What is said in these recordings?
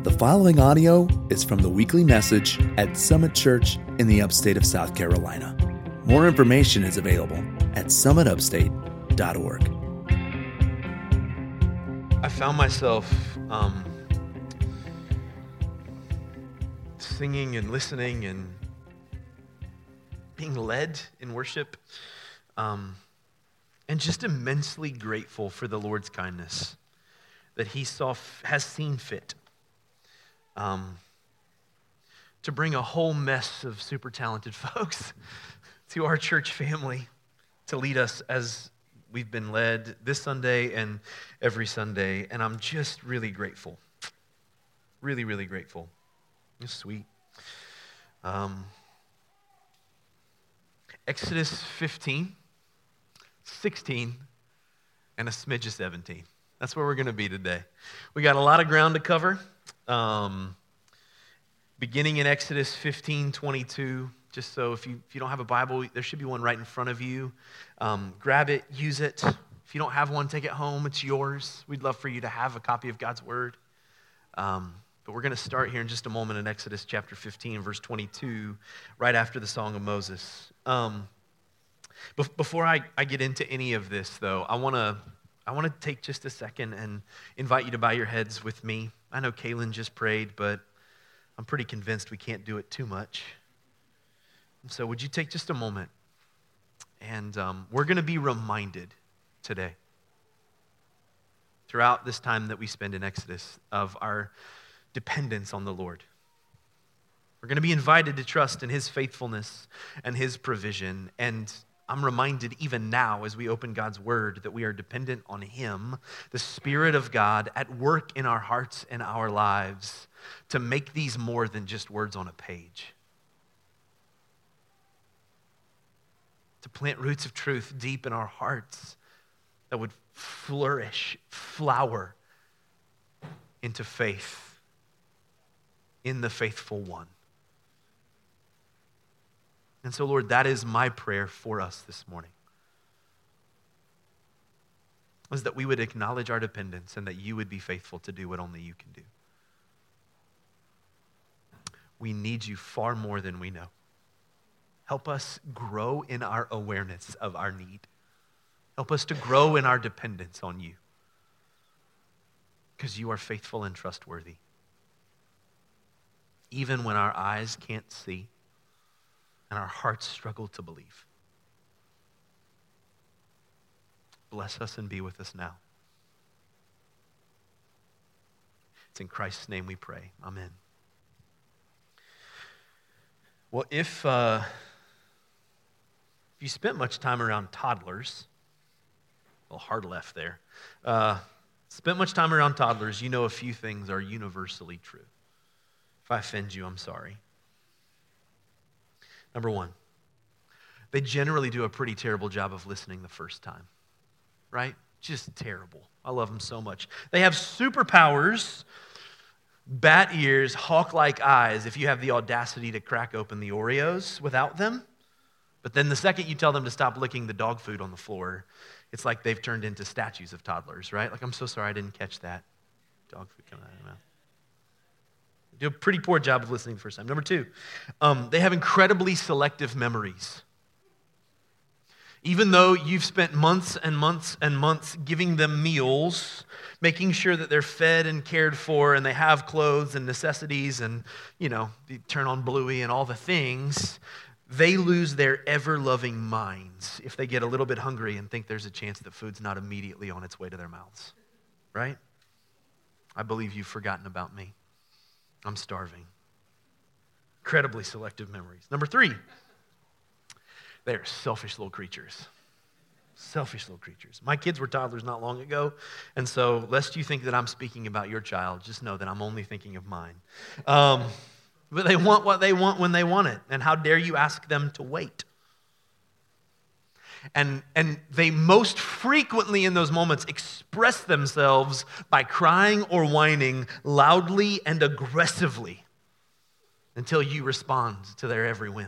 The following audio is from the weekly message at Summit Church in the upstate of South Carolina. More information is available at summitupstate.org. I found myself singing and listening and being led in worship, and just immensely grateful for the Lord's kindness that He has seen fit to bring a whole mess of super talented folks to our church family to lead us as we've been led this Sunday and every Sunday, and I'm just really grateful. Really, really grateful. It's sweet. Exodus 15, 16, and a smidge of 17. That's where we're going to be today. We got a lot of ground to cover. Beginning in Exodus 15:22, just so if you don't have a Bible, there should be one right in front of you. Grab it, use it. If you don't have one, take it home. It's yours. We'd love for you to have a copy of God's Word. But we're going to start here in just a moment in Exodus chapter 15, verse 22, right after the Song of Moses. Before I get into any of this, though, I want to take just a second and invite you to bow your heads with me. I know Kaylin just prayed, but I'm pretty convinced we can't do it too much. And so would you take just a moment, and we're going to be reminded today, throughout this time that we spend in Exodus, of our dependence on the Lord. We're going to be invited to trust in His faithfulness and His provision, and I'm reminded even now as we open God's Word that we are dependent on Him, the Spirit of God at work in our hearts and our lives to make these more than just words on a page. To plant roots of truth deep in our hearts that would flourish, flower into faith in the faithful one. And so, Lord, that is my prayer for us this morning, is that we would acknowledge our dependence and that you would be faithful to do what only you can do. We need you far more than we know. Help us grow in our awareness of our need. Help us to grow in our dependence on you, because you are faithful and trustworthy. Even when our eyes can't see and our hearts struggle to believe. Bless us and be with us now. It's in Christ's name we pray. Amen. Well, if you spent much time around toddlers, a little hard left there, spent much time around toddlers, you know a few things are universally true. If I offend you, I'm sorry. Number one, they generally do a pretty terrible job of listening the first time, right? Just terrible. I love them so much. They have superpowers, bat ears, hawk-like eyes if you have the audacity to crack open the Oreos without them. But then the second you tell them to stop licking the dog food on the floor, it's like they've turned into statues of toddlers, right? Like, I'm so sorry I didn't catch that. Dog food coming out of their mouth. They do a pretty poor job of listening the first time. Number two, they have incredibly selective memories. Even though you've spent months and months and months giving them meals, making sure that they're fed and cared for and they have clothes and necessities and, you turn on Bluey and all the things, they lose their ever-loving minds if they get a little bit hungry and think there's a chance that food's not immediately on its way to their mouths, right? I believe you've forgotten about me. I'm starving. Incredibly selective memories. Number three, they are selfish little creatures. Selfish little creatures. My kids were toddlers not long ago, and so lest you think that I'm speaking about your child, just know that I'm only thinking of mine. But they want what they want when they want it, and how dare you ask them to wait? And they most frequently in those moments express themselves by crying or whining loudly and aggressively until you respond to their every whim.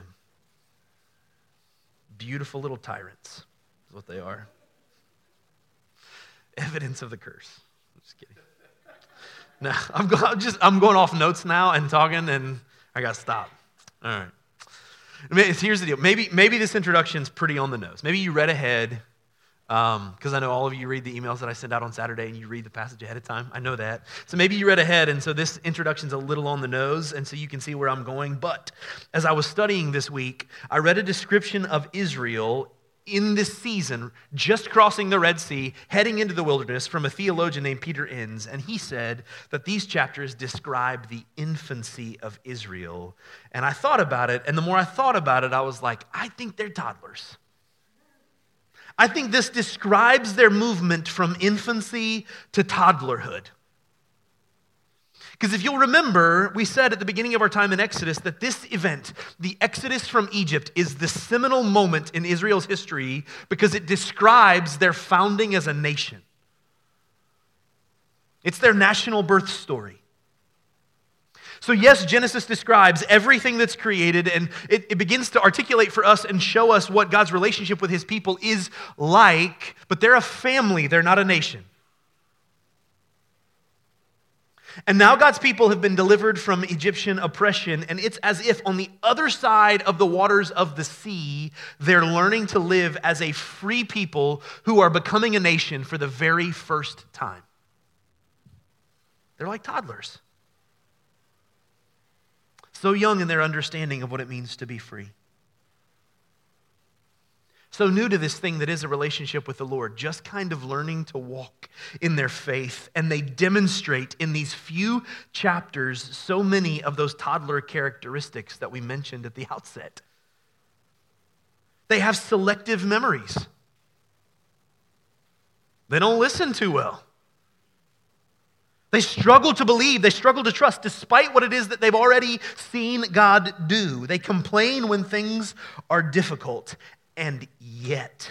Beautiful little tyrants is what they are. Evidence of the curse. I'm just kidding. No, I'm going off notes now and talking, and I got to stop. All right. Here's the deal. Maybe this introduction's pretty on the nose. Maybe you read ahead, because I know all of you read the emails that I send out on Saturday, and you read the passage ahead of time. I know that. So maybe you read ahead, and so this introduction's a little on the nose, and so you can see where I'm going. But as I was studying this week, I read a description of Israel in this season, just crossing the Red Sea, heading into the wilderness, from a theologian named Peter Enns, and he said that these chapters describe the infancy of Israel. And I thought about it, and the more I thought about it, I was like, I think they're toddlers. I think this describes their movement from infancy to toddlerhood. Because if you'll remember, we said at the beginning of our time in Exodus that this event, the Exodus from Egypt, is the seminal moment in Israel's history because it describes their founding as a nation. It's their national birth story. So yes, Genesis describes everything that's created, and it begins to articulate for us and show us what God's relationship with his people is like, but they're a family, they're not a nation. And now God's people have been delivered from Egyptian oppression, and it's as if on the other side of the waters of the sea, they're learning to live as a free people who are becoming a nation for the very first time. They're like toddlers. So young in their understanding of what it means to be free. So new to this thing that is a relationship with the Lord, just kind of learning to walk in their faith. And they demonstrate in these few chapters so many of those toddler characteristics that we mentioned at the outset. They have selective memories. They don't listen too well. They struggle to believe, they struggle to trust, despite what it is that they've already seen God do. They complain when things are difficult. And yet,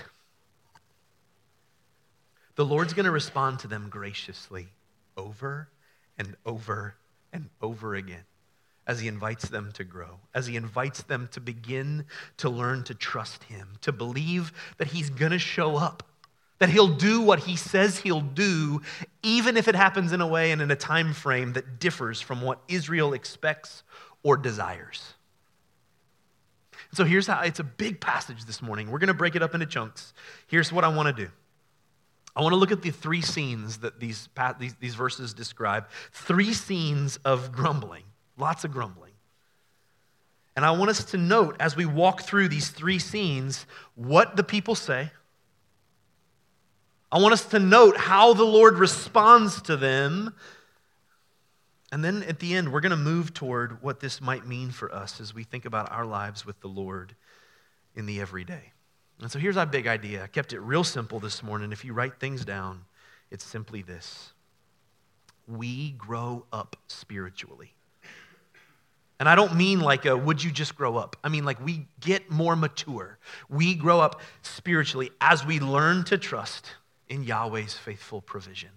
the Lord's going to respond to them graciously over and over and over again as he invites them to grow, as he invites them to begin to learn to trust him, to believe that he's going to show up, that he'll do what he says he'll do, even if it happens in a way and in a time frame that differs from what Israel expects or desires. So here's how, it's a big passage this morning. We're going to break it up into chunks. Here's what I want to do. I want to look at the three scenes that these verses describe. Three scenes of grumbling, lots of grumbling. And I want us to note as we walk through these three scenes what the people say. I want us to note how the Lord responds to them. And then at the end, we're going to move toward what this might mean for us as we think about our lives with the Lord in the everyday. And so here's our big idea. I kept it real simple this morning. If you write things down, it's simply this. We grow up spiritually. And I don't mean like would you just grow up? I mean like we get more mature. We grow up spiritually as we learn to trust in Yahweh's faithful provision.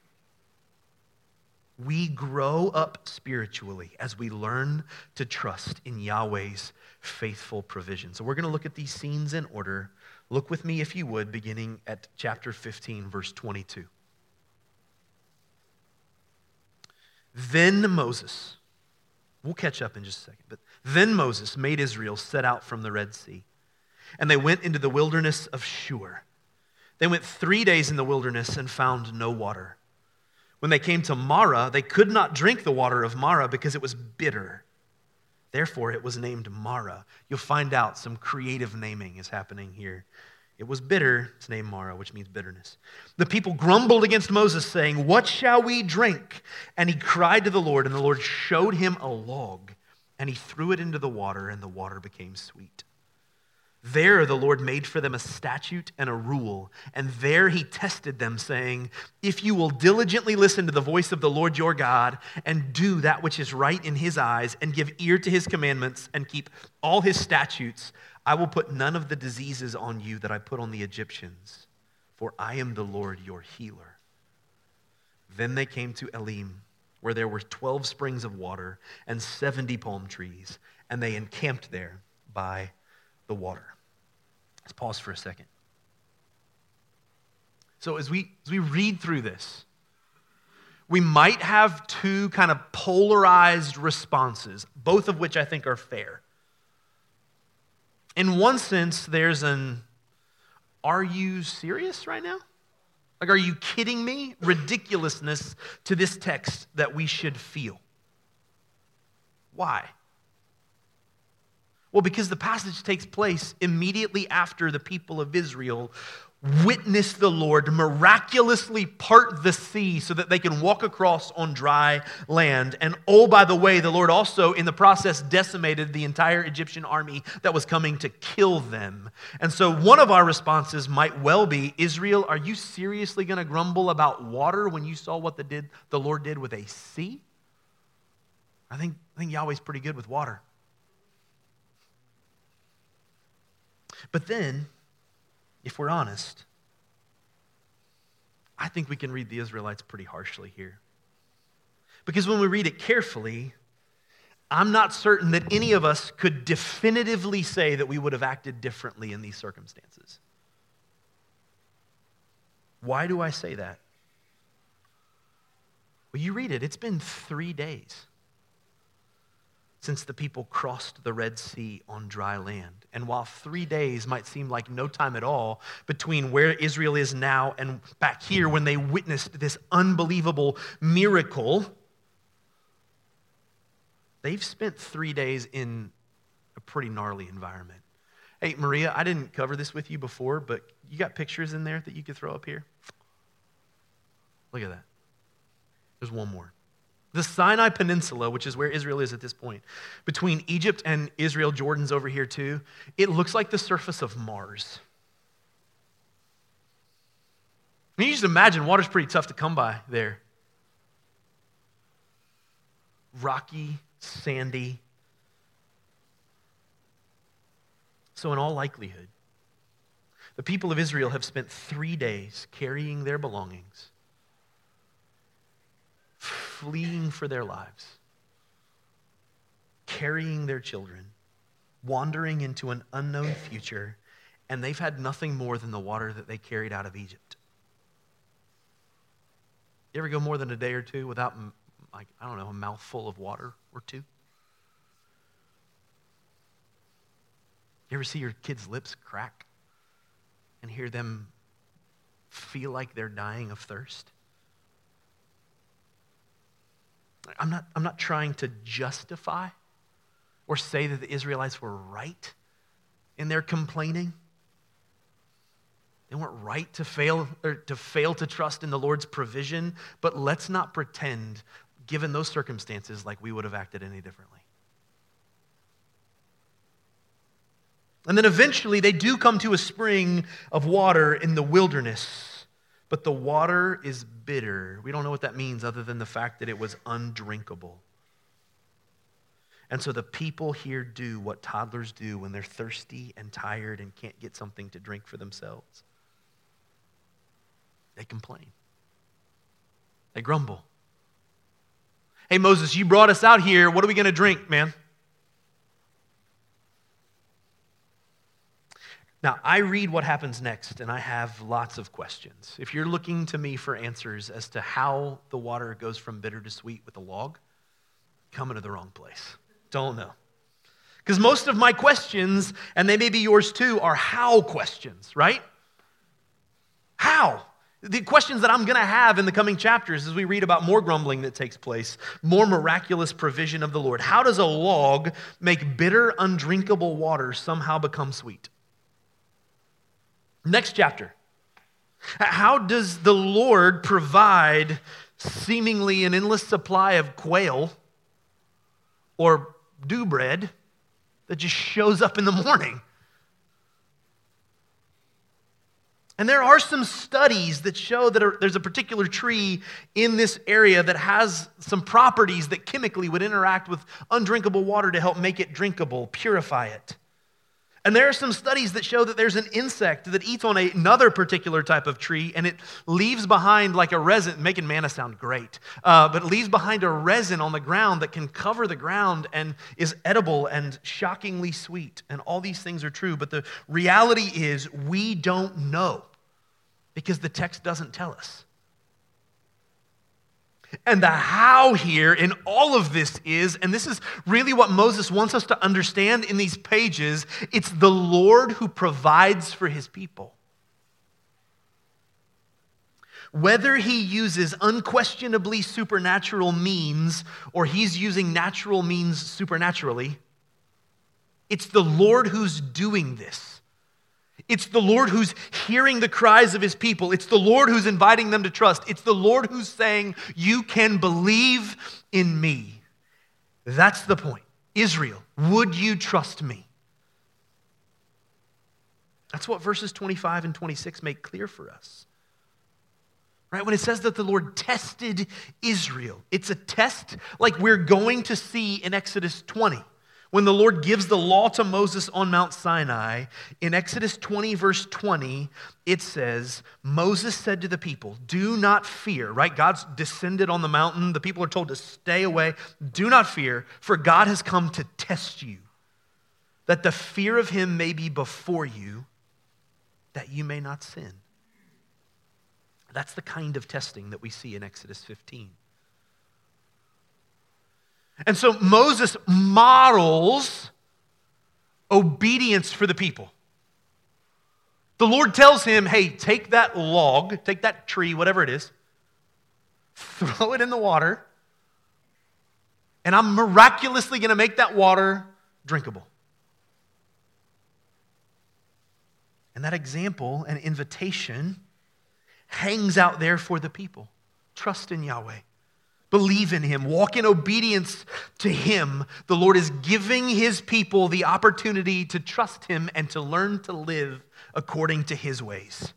We grow up spiritually as we learn to trust in Yahweh's faithful provision. So we're going to look at these scenes in order. Look with me, if you would, beginning at chapter 15, verse 22. Then Moses, we'll catch up in just a second, but then Moses made Israel set out from the Red Sea, and they went into the wilderness of Shur. They went 3 days in the wilderness and found no water. When they came to Marah, they could not drink the water of Marah because it was bitter. Therefore, it was named Marah. You'll find out some creative naming is happening here. It was bitter. It's named Marah, which means bitterness. The people grumbled against Moses, saying, "What shall we drink?" And he cried to the Lord, and the Lord showed him a log, and he threw it into the water, and the water became sweet. There the Lord made for them a statute and a rule, and there he tested them, saying, "If you will diligently listen to the voice of the Lord your God, and do that which is right in his eyes, and give ear to his commandments, and keep all his statutes, I will put none of the diseases on you that I put on the Egyptians, for I am the Lord your healer." Then they came to Elim, where there were 12 springs of water and 70 palm trees, and they encamped there by the water. Let's pause for a second. So as we read through this, we might have two kind of polarized responses, both of which I think are fair. In one sense, there's an, are you serious right now? Like, are you kidding me? Ridiculousness to this text that we should feel. Why? Well, because the passage takes place immediately after the people of Israel witness the Lord miraculously part the sea so that they can walk across on dry land. And oh, by the way, the Lord also in the process decimated the entire Egyptian army that was coming to kill them. And so one of our responses might well be, Israel, are you seriously going to grumble about water when you saw what the Lord did with a sea? I think Yahweh's pretty good with water. But then, if we're honest, I think we can read the Israelites pretty harshly here. Because when we read it carefully, I'm not certain that any of us could definitively say that we would have acted differently in these circumstances. Why do I say that? Well, you read it. It's been 3 days since the people crossed the Red Sea on dry land. And while 3 days might seem like no time at all between where Israel is now and back here when they witnessed this unbelievable miracle, they've spent 3 days in a pretty gnarly environment. Hey, Maria, I didn't cover this with you before, but you got pictures in there that you could throw up here? Look at that. There's one more. The Sinai Peninsula, which is where Israel is at this point, between Egypt and Israel, Jordan's over here too, it looks like the surface of Mars. I mean, you just imagine water's pretty tough to come by there. Rocky, sandy. So in all likelihood, the people of Israel have spent 3 days carrying their belongings, fleeing for their lives, carrying their children, wandering into an unknown future, and they've had nothing more than the water that they carried out of Egypt. You ever go more than a day or two without, like, I don't know, a mouthful of water or two? You ever see your kids' lips crack and hear them feel like they're dying of thirst? I'm not trying to justify or say that the Israelites were right in their complaining. They weren't right to fail to trust in the Lord's provision, but let's not pretend, given those circumstances, like we would have acted any differently. And then eventually they do come to a spring of water in the wilderness. But the water is bitter. We don't know what that means other than the fact that it was undrinkable. And so the people here do what toddlers do when they're thirsty and tired and can't get something to drink for themselves. They complain. They grumble. Hey, Moses, you brought us out here. What are we going to drink, man? Now, I read what happens next, and I have lots of questions. If you're looking to me for answers as to how the water goes from bitter to sweet with a log, coming to the wrong place. Don't know. Because most of my questions, and they may be yours too, are how questions, right? How? The questions that I'm going to have in the coming chapters as we read about more grumbling that takes place, more miraculous provision of the Lord. How does a log make bitter, undrinkable water somehow become sweet? Next chapter. How does the Lord provide seemingly an endless supply of quail or dew bread that just shows up in the morning? And there are some studies that show that there's a particular tree in this area that has some properties that chemically would interact with undrinkable water to help make it drinkable, purify it. And there are some studies that show that there's an insect that eats on another particular type of tree, and it leaves behind like a resin, making manna sound great, but it leaves behind a resin on the ground that can cover the ground and is edible and shockingly sweet. And all these things are true, but the reality is we don't know because the text doesn't tell us. And the how here in all of this is, and this is really what Moses wants us to understand in these pages, it's the Lord who provides for his people. Whether he uses unquestionably supernatural means or he's using natural means supernaturally, it's the Lord who's doing this. It's the Lord who's hearing the cries of his people. It's the Lord who's inviting them to trust. It's the Lord who's saying, you can believe in me. That's the point. Israel, would you trust me? That's what verses 25 and 26 make clear for us. Right? When it says that the Lord tested Israel, it's a test like we're going to see in Exodus 20. When the Lord gives the law to Moses on Mount Sinai, in Exodus 20, verse 20, it says, Moses said to the people, do not fear, right? God's descended on the mountain. The people are told to stay away. Do not fear, for God has come to test you, that the fear of him may be before you, that you may not sin. That's the kind of testing that we see in Exodus 15. And so Moses models obedience for the people. The Lord tells him, hey, take that log, take that tree, whatever it is, throw it in the water, and I'm miraculously going to make that water drinkable. And that example and invitation hangs out there for the people. Trust in Yahweh. Believe in him. Walk in obedience to him. The Lord is giving his people the opportunity to trust him and to learn to live according to his ways.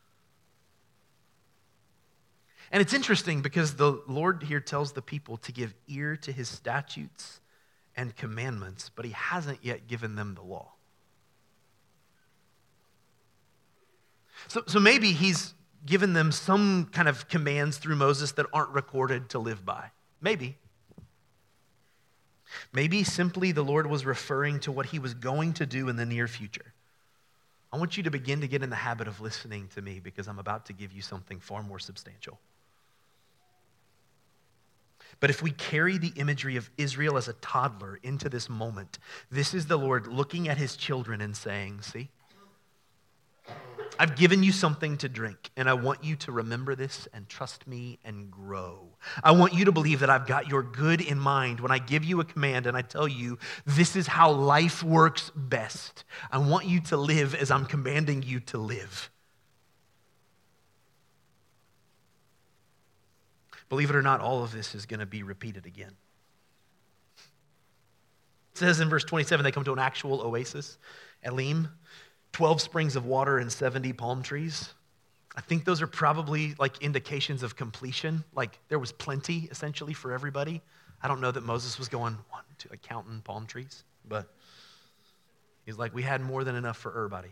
And it's interesting because the Lord here tells the people to give ear to his statutes and commandments, but he hasn't yet given them the law. So maybe he's given them some kind of commands through Moses that aren't recorded to live by. Maybe. Maybe simply the Lord was referring to what he was going to do in the near future. I want you to begin to get in the habit of listening to me because I'm about to give you something far more substantial. But if we carry the imagery of Israel as a toddler into this moment, this is the Lord looking at his children and saying, see, I've given you something to drink, and I want you to remember this and trust me and grow. I want you to believe that I've got your good in mind when I give you a command and I tell you this is how life works best. I want you to live as I'm commanding you to live. Believe it or not, all of this is going to be repeated again. It says in verse 27, they come to an actual oasis, Elim. 12 springs of water and 70 palm trees. I think those are probably like indications of completion. Like there was plenty essentially for everybody. I don't know that Moses was going 1, 2, counting palm trees, but he's like, we had more than enough for everybody.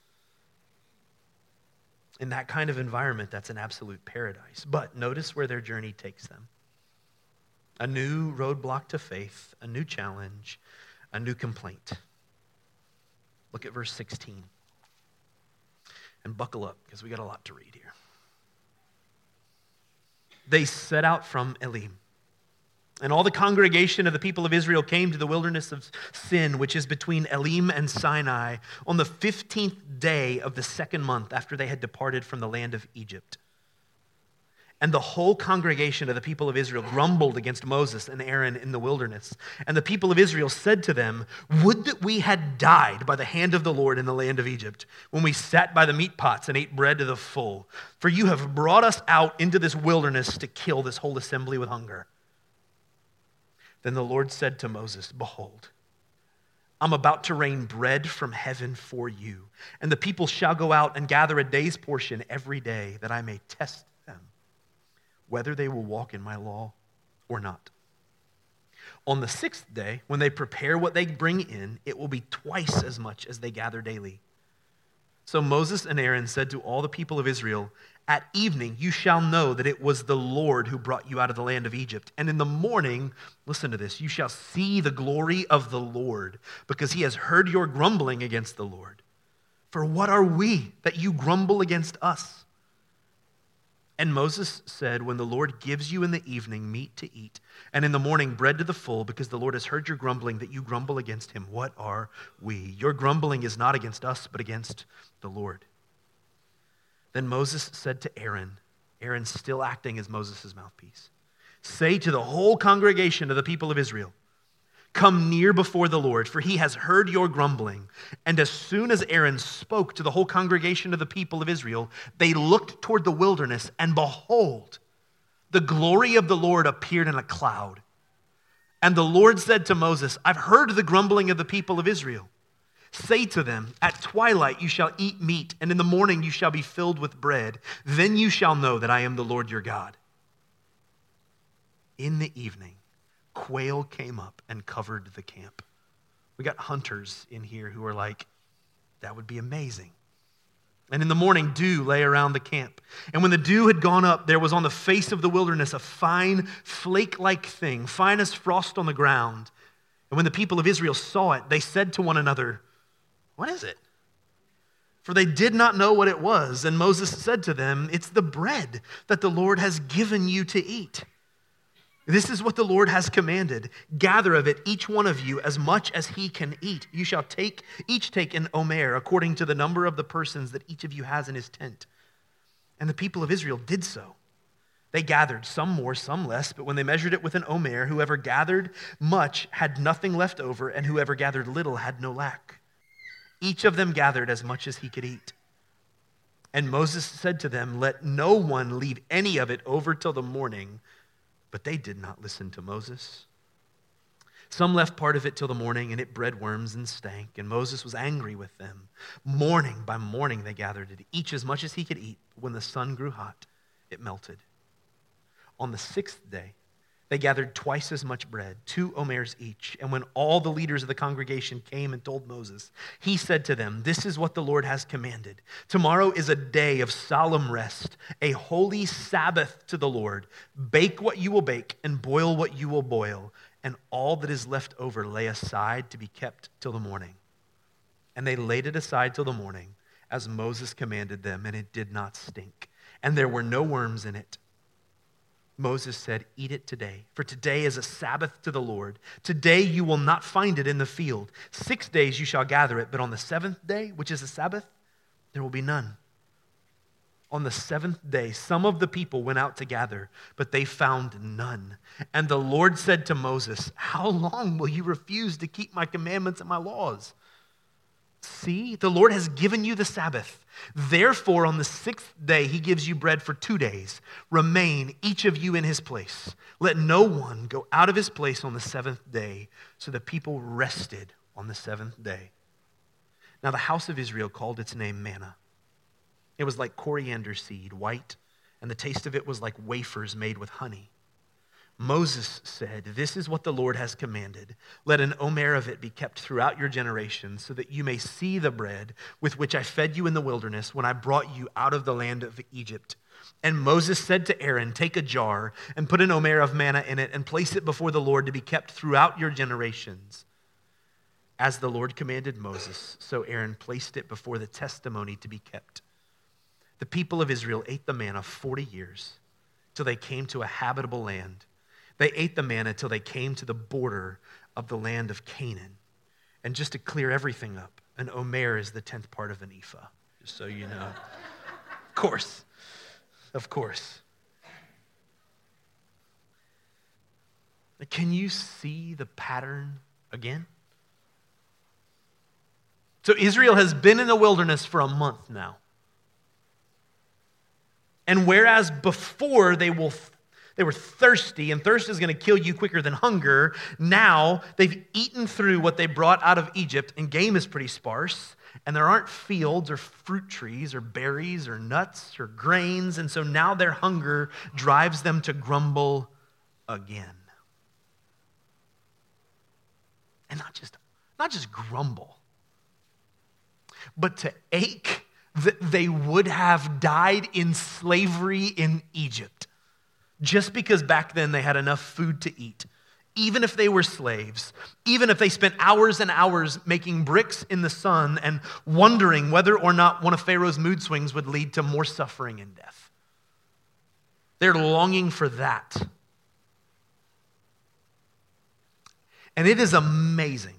In that kind of environment, that's an absolute paradise. But notice where their journey takes them. A new roadblock to faith, a new challenge, a new complaint. Look at verse 16. And buckle up, because we got a lot to read here. They set out from Elim. And all the congregation of the people of Israel came to the wilderness of Sin, which is between Elim and Sinai, on the 15th day of the second month after they had departed from the land of Egypt. And the whole congregation of the people of Israel grumbled against Moses and Aaron in the wilderness. And the people of Israel said to them, would that we had died by the hand of the Lord in the land of Egypt, when we sat by the meat pots and ate bread to the full. For you have brought us out into this wilderness to kill this whole assembly with hunger. Then the Lord said to Moses, behold, I'm about to rain bread from heaven for you, and the people shall go out and gather a day's portion every day, that I may test them, whether they will walk in my law or not. On the 6th day, when they prepare what they bring in, it will be twice as much as they gather daily. So Moses and Aaron said to all the people of Israel, at evening you shall know that it was the Lord who brought you out of the land of Egypt. And in the morning, listen to this, you shall see the glory of the Lord, because he has heard your grumbling against the Lord. For what are we that you grumble against us? And Moses said, when the Lord gives you in the evening meat to eat, and in the morning bread to the full, because the Lord has heard your grumbling, that you grumble against him, what are we? Your grumbling is not against us, but against the Lord. Then Moses said to Aaron, Aaron still acting as Moses' mouthpiece, say to the whole congregation of the people of Israel, come near before the Lord, for he has heard your grumbling. And as soon as Aaron spoke to the whole congregation of the people of Israel, they looked toward the wilderness, and behold, the glory of the Lord appeared in a cloud. And the Lord said to Moses, I've heard the grumbling of the people of Israel. Say to them, at twilight you shall eat meat, and in the morning you shall be filled with bread. Then you shall know that I am the Lord your God. In the evening, quail came up and covered the camp. We got hunters in here who are like, that would be amazing. And in the morning, dew lay around the camp. And when the dew had gone up, there was on the face of the wilderness a fine flake-like thing, fine as frost on the ground. And when the people of Israel saw it, they said to one another, what is it? For they did not know what it was. And Moses said to them, it's the bread that the Lord has given you to eat. This is what the Lord has commanded. Gather of it, each one of you, as much as he can eat. You shall each take an omer, according to the number of the persons that each of you has in his tent. And the people of Israel did so. They gathered, some more, some less, but when they measured it with an omer, whoever gathered much had nothing left over, and whoever gathered little had no lack. Each of them gathered as much as he could eat. And Moses said to them, let no one leave any of it over till the morning. But they did not listen to Moses. Some left part of it till the morning, and it bred worms and stank. And Moses was angry with them. Morning by morning they gathered it, each as much as he could eat. When the sun grew hot, it melted. On the sixth day, they gathered twice as much bread, 2 omers each. And when all the leaders of the congregation came and told Moses, he said to them, this is what the Lord has commanded. Tomorrow is a day of solemn rest, a holy Sabbath to the Lord. Bake what you will bake and boil what you will boil, and all that is left over lay aside to be kept till the morning. And they laid it aside till the morning, as Moses commanded them, and it did not stink. And there were no worms in it. Moses said, eat it today, for today is a Sabbath to the Lord. Today you will not find it in the field. 6 days you shall gather it, but on the seventh day, which is a Sabbath, there will be none. On the seventh day, some of the people went out to gather, but they found none. And the Lord said to Moses, how long will you refuse to keep my commandments and my laws? See, the Lord has given you the Sabbath. Therefore, on the 6th day, he gives you bread for 2 days. Remain, each of you in his place. Let no one go out of his place on the 7th day. So the people rested on the 7th day. Now the house of Israel called its name manna. It was like coriander seed, white, and the taste of it was like wafers made with honey. Moses said, this is what the Lord has commanded. Let an omer of it be kept throughout your generations, so that you may see the bread with which I fed you in the wilderness when I brought you out of the land of Egypt. And Moses said to Aaron, take a jar and put an omer of manna in it and place it before the Lord to be kept throughout your generations. As the Lord commanded Moses, so Aaron placed it before the testimony to be kept. The people of Israel ate the manna 40 years till they came to a habitable land. They ate the manna till they came to the border of the land of Canaan. And just to clear everything up, an omer is the 10th part of an ephah, just so you know. Of course. Can you see the pattern again? So Israel has been in the wilderness for a month now. And whereas before they were thirsty, and thirst is going to kill you quicker than hunger. Now they've eaten through what they brought out of Egypt, and game is pretty sparse, and there aren't fields or fruit trees or berries or nuts or grains, and so now their hunger drives them to grumble again. And not just grumble, but to ache that they would have died in slavery in Egypt. Just because back then they had enough food to eat, even if they were slaves, even if they spent hours and hours making bricks in the sun and wondering whether or not one of Pharaoh's mood swings would lead to more suffering and death. They're longing for that. And it is amazing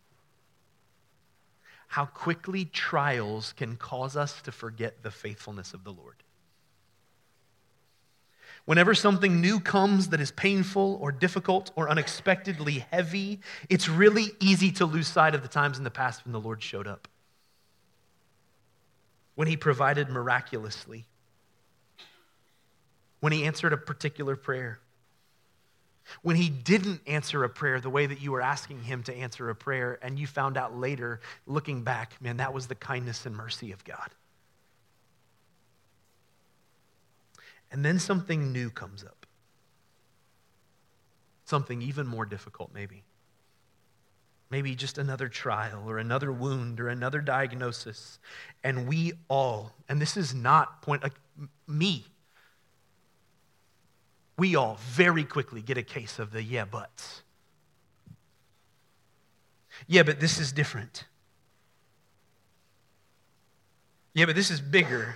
how quickly trials can cause us to forget the faithfulness of the Lord. Whenever something new comes that is painful or difficult or unexpectedly heavy, it's really easy to lose sight of the times in the past when the Lord showed up. When he provided miraculously. When he answered a particular prayer. When he didn't answer a prayer the way that you were asking him to answer a prayer, and you found out later, looking back, man, that was the kindness and mercy of God. And then something new comes up. Something even more difficult, maybe. Maybe just another trial or another wound or another diagnosis. And we all, and this is not me, we all very quickly get a case of the yeah, buts. Yeah, but this is different. Yeah, but this is bigger.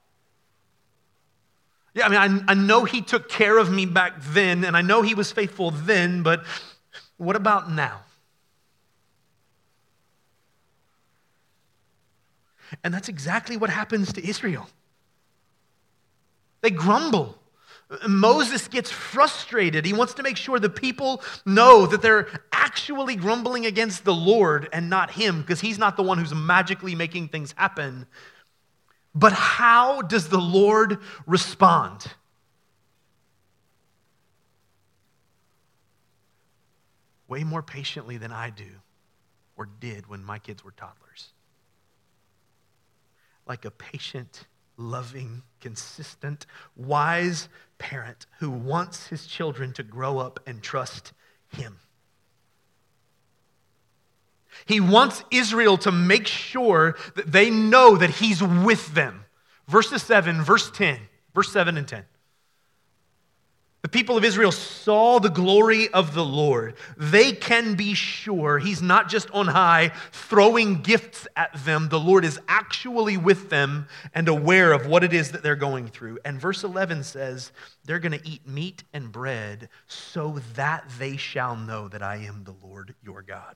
Yeah, I mean, I know he took care of me back then, and I know he was faithful then, but what about now? And that's exactly what happens to Israel. They grumble. Moses gets frustrated. He wants to make sure the people know that they're actually grumbling against the Lord and not him, because he's not the one who's magically making things happen. But how does the Lord respond? Way more patiently than I do or did when my kids were toddlers. Like a patient, loving, consistent, wise parent who wants his children to grow up and trust him. He wants Israel to make sure that they know that he's with them. Verse 7 and 10. The people of Israel saw the glory of the Lord. They can be sure he's not just on high throwing gifts at them. The Lord is actually with them and aware of what it is that they're going through. And verse 11 says, they're going to eat meat and bread so that they shall know that I am the Lord your God.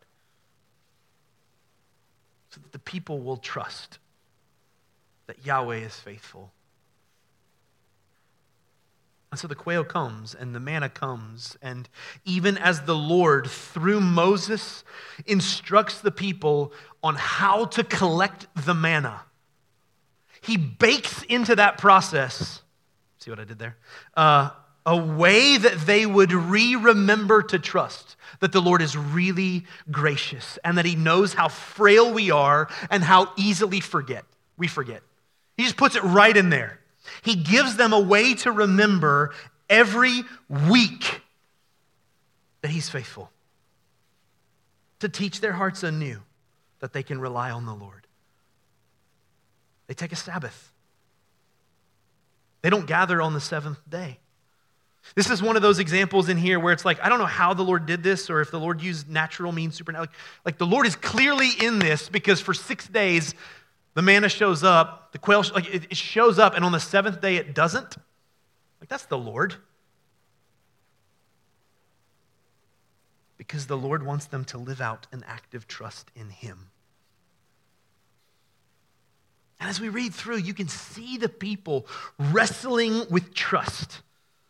So that the people will trust that Yahweh is faithful. And so the quail comes and the manna comes, and even as the Lord, through Moses, instructs the people on how to collect the manna, he bakes into that process, see what I did there? A way that they would remember to trust that the Lord is really gracious and that he knows how frail we are and how easily we forget. He just puts it right in there. He gives them a way to remember every week that he's faithful. To teach their hearts anew that they can rely on the Lord. They take a Sabbath. They don't gather on the seventh day. This is one of those examples in here where it's like, I don't know how the Lord did this or if the Lord used natural means, supernatural. Like the Lord is clearly in this because for 6 days, the manna shows up, the quail, it shows up, and on the seventh day it doesn't. Like, that's the Lord. Because the Lord wants them to live out an active trust in him. And as we read through, you can see the people wrestling with trust.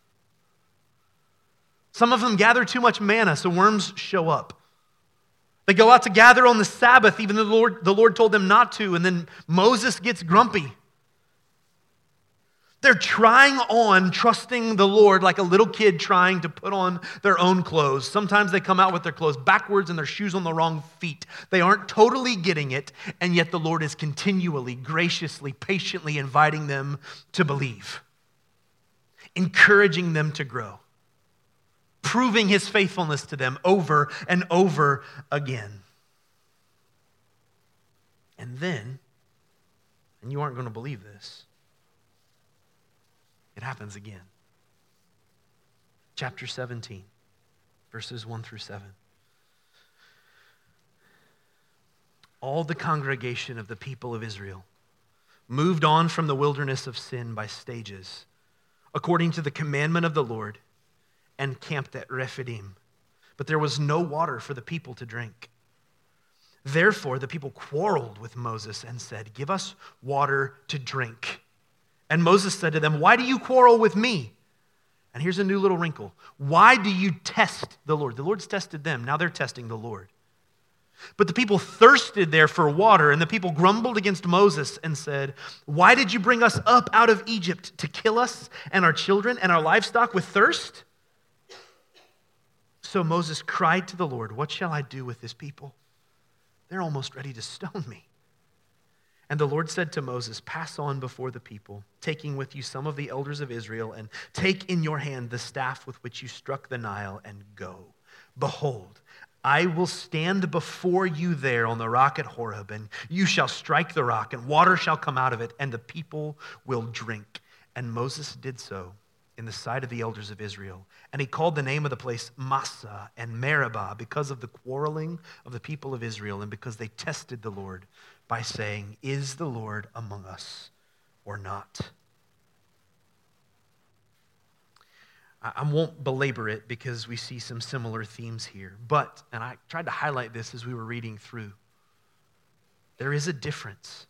Some of them gather too much manna, so worms show up. They go out to gather on the Sabbath, even though the Lord told them not to, and then Moses gets grumpy. They're trying on trusting the Lord like a little kid trying to put on their own clothes. Sometimes they come out with their clothes backwards and their shoes on the wrong feet. They aren't totally getting it, and yet the Lord is continually, graciously, patiently inviting them to believe, encouraging them to grow, proving his faithfulness to them over and over again. And then, and you aren't going to believe this, it happens again. Chapter 17, verses 1 through 7. All the congregation of the people of Israel moved on from the wilderness of sin by stages, according to the commandment of the Lord, and camped at Rephidim. But there was no water for the people to drink. Therefore, the people quarreled with Moses and said, "Give us water to drink." And Moses said to them, "Why do you quarrel with me?" And here's a new little wrinkle. Why do you test the Lord? The Lord's tested them. Now they're testing the Lord. But the people thirsted there for water, and the people grumbled against Moses and said, "Why did you bring us up out of Egypt to kill us and our children and our livestock with thirst?" So Moses cried to the Lord, "What shall I do with this people? They're almost ready to stone me." And the Lord said to Moses, "Pass on before the people, taking with you some of the elders of Israel, and take in your hand the staff with which you struck the Nile, and go. Behold, I will stand before you there on the rock at Horeb, and you shall strike the rock, and water shall come out of it, and the people will drink." And Moses did so in the sight of the elders of Israel. And he called the name of the place Massah and Meribah because of the quarreling of the people of Israel and because they tested the Lord by saying, "Is the Lord among us or not?" I won't belabor it because we see some similar themes here. But, and I tried to highlight this as we were reading through, there is a difference.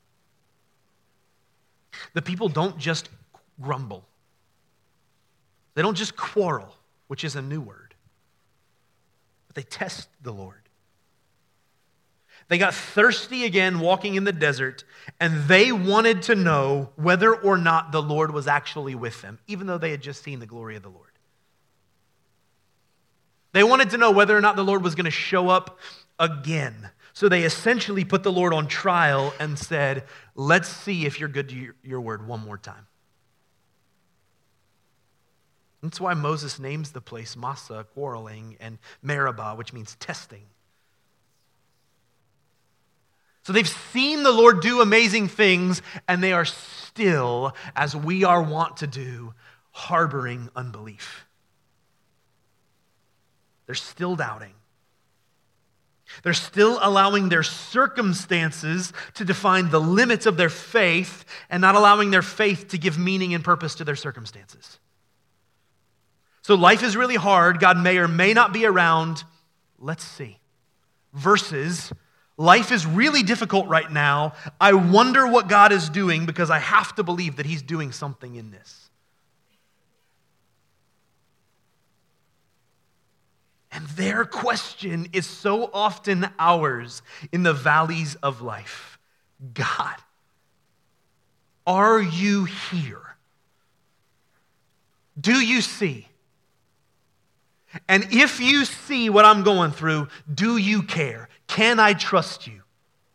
The people don't just grumble. They don't just quarrel, which is a new word, but they test the Lord. They got thirsty again walking in the desert, and they wanted to know whether or not the Lord was actually with them, even though they had just seen the glory of the Lord. They wanted to know whether or not the Lord was going to show up again. So they essentially put the Lord on trial and said, "Let's see if you're good to your word one more time." That's why Moses names the place Massah, quarreling, and Meribah, which means testing. So they've seen the Lord do amazing things, and they are still, as we are wont to do, harboring unbelief. They're still doubting. They're still allowing their circumstances to define the limits of their faith and not allowing their faith to give meaning and purpose to their circumstances. So life is really hard. God may or may not be around. Let's see. Versus, life is really difficult right now. I wonder what God is doing because I have to believe that He's doing something in this. And their question is so often ours in the valleys of life. God, are you here? Do you see? And if you see what I'm going through, do you care? Can I trust you?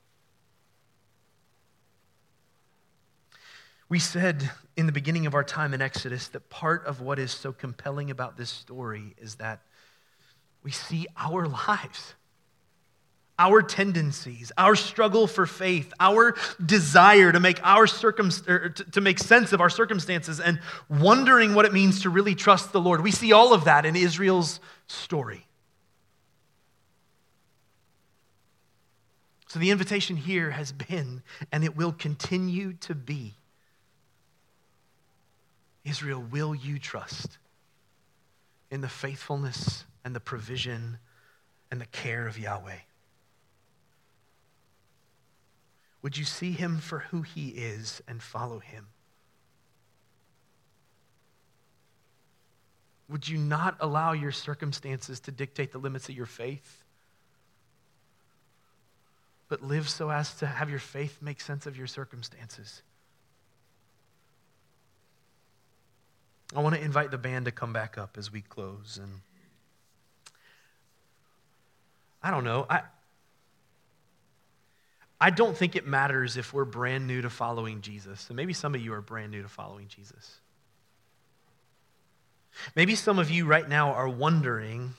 We said in the beginning of our time in Exodus that part of what is so compelling about this story is that we see our lives, our tendencies, our struggle for faith, our desire to make to make sense of our circumstances and wondering what it means to really trust the Lord. We see all of that in Israel's story. So the invitation here has been, and it will continue to be, Israel, will you trust in the faithfulness and the provision and the care of Yahweh? Would you see Him for who He is and follow Him? Would you not allow your circumstances to dictate the limits of your faith, but live so as to have your faith make sense of your circumstances? I want to invite the band to come back up as we close. And I don't know. I don't think it matters if we're brand new to following Jesus. And maybe some of you are brand new to following Jesus. Maybe some of you right now are wondering,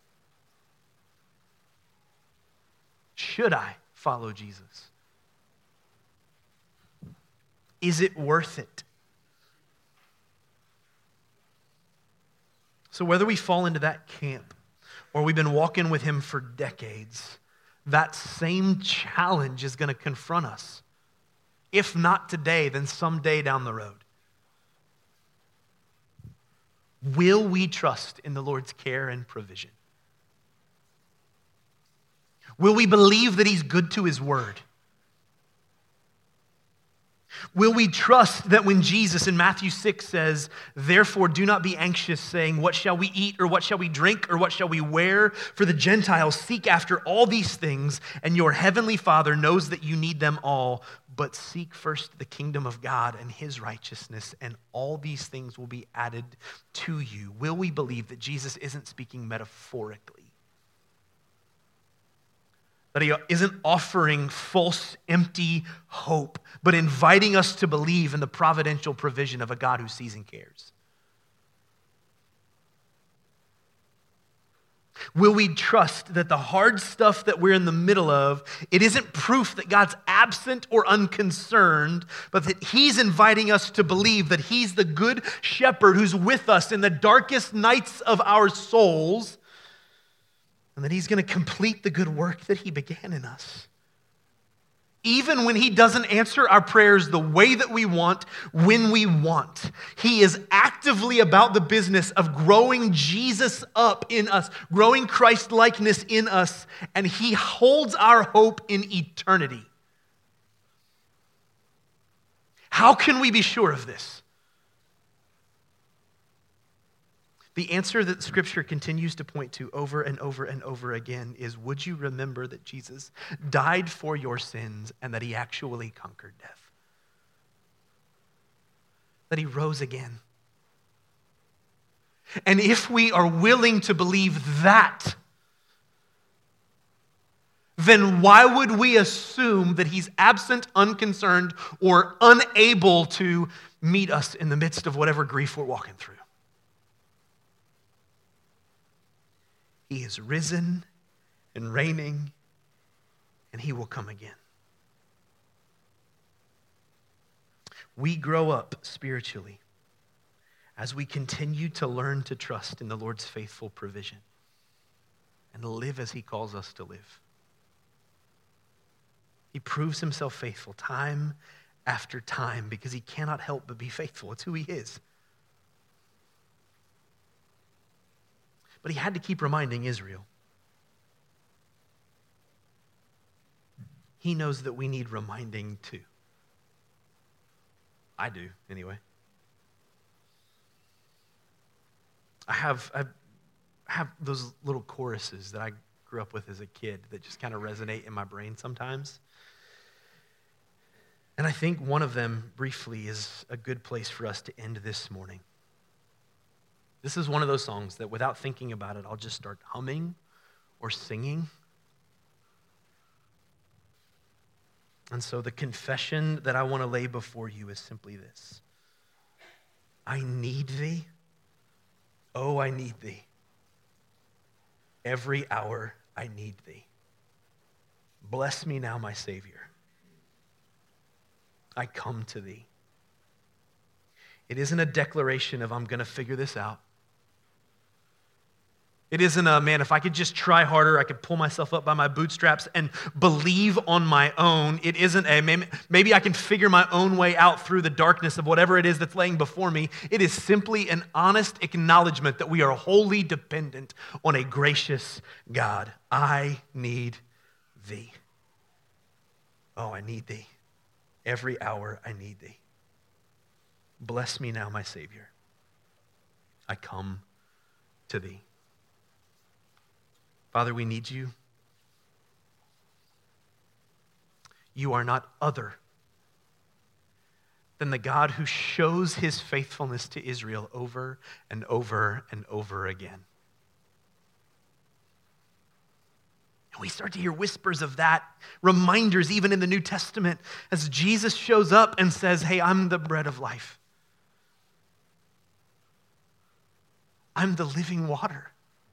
should I follow Jesus? Is it worth it? So whether we fall into that camp or we've been walking with Him for decades, that same challenge is going to confront us. If not today, then someday down the road. Will we trust in the Lord's care and provision? Will we believe that he's good to his word? Will we trust that when Jesus in Matthew 6 says, therefore do not be anxious, saying, what shall we eat, or what shall we drink, or what shall we wear? For the Gentiles seek after all these things, and your heavenly Father knows that you need them all. But seek first the kingdom of God and his righteousness, and all these things will be added to you. Will we believe that Jesus isn't speaking metaphorically? That he isn't offering false, empty hope, but inviting us to believe in the providential provision of a God who sees and cares? Will we trust that the hard stuff that we're in the middle of, it isn't proof that God's absent or unconcerned, but that he's inviting us to believe that he's the good shepherd who's with us in the darkest nights of our souls, and that he's going to complete the good work that he began in us. Even when he doesn't answer our prayers the way that we want, when we want, he is actively about the business of growing Jesus up in us, growing Christ-likeness in us, and he holds our hope in eternity. How can we be sure of this? The answer that Scripture continues to point to over and over and over again is, would you remember that Jesus died for your sins and that he actually conquered death? That he rose again. And if we are willing to believe that, then why would we assume that he's absent, unconcerned, or unable to meet us in the midst of whatever grief we're walking through? He is risen and reigning, and he will come again. We grow up spiritually as we continue to learn to trust in the Lord's faithful provision and live as he calls us to live. He proves himself faithful time after time because he cannot help but be faithful. It's who he is. But he had to keep reminding Israel. He knows that we need reminding too. I do, anyway. I have those little choruses that I grew up with as a kid that just kind of resonate in my brain sometimes. And I think one of them, briefly, is a good place for us to end this morning. This is one of those songs that without thinking about it, I'll just start humming or singing. And so the confession that I want to lay before you is simply this. I need thee. Oh, I need thee. Every hour I need thee. Bless me now, my Savior. I come to thee. It isn't a declaration of I'm going to figure this out. It isn't a, man, if I could just try harder, I could pull myself up by my bootstraps and believe on my own. It isn't a, maybe I can figure my own way out through the darkness of whatever it is that's laying before me. It is simply an honest acknowledgement that we are wholly dependent on a gracious God. I need thee. Oh, I need thee. Every hour I need thee. Bless me now, my Savior. I come to thee. Father, we need you. You are not other than the God who shows his faithfulness to Israel over and over and over again. And we start to hear whispers of that, reminders even in the New Testament as Jesus shows up and says, hey, I'm the bread of life. I'm the living water.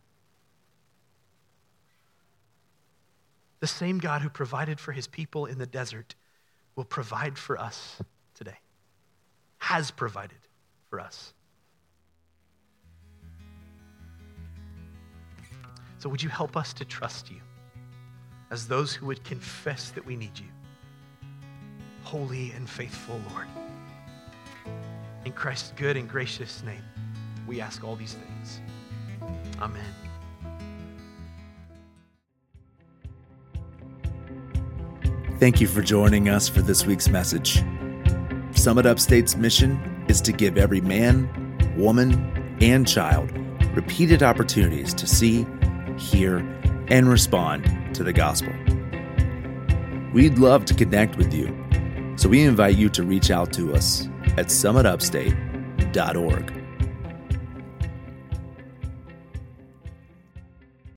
The same God who provided for his people in the desert will provide for us today, has provided for us. So would you help us to trust you as those who would confess that we need you? Holy and faithful Lord. In Christ's good and gracious name. We ask all these things. Amen. Thank you for joining us for this week's message. Summit Upstate's mission is to give every man, woman, and child repeated opportunities to see, hear, and respond to the gospel. We'd love to connect with you, so we invite you to reach out to us at summitupstate.org.